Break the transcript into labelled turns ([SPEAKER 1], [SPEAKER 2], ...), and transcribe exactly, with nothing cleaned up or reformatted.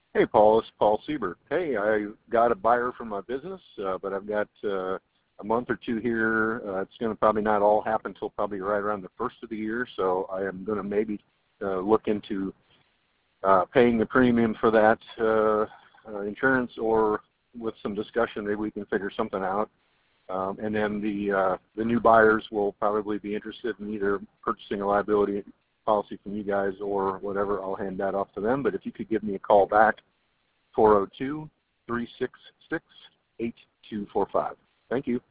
[SPEAKER 1] Hey, Paul, it's Paul Siebert. Hey, I got a buyer for my business, uh, but I've got uh, a month or two here. Uh, it's going to probably not all happen until probably right around the first of the year, so I am going to maybe uh, look into uh, paying the premium for that uh, uh, insurance, or with some discussion, maybe we can figure something out. Um, and then the uh, the new buyers will probably be interested in either purchasing a liability policy from you guys or whatever. I'll hand that off to them. But if you could give me a call back, four oh two, three six six, eight two four five. Thank you.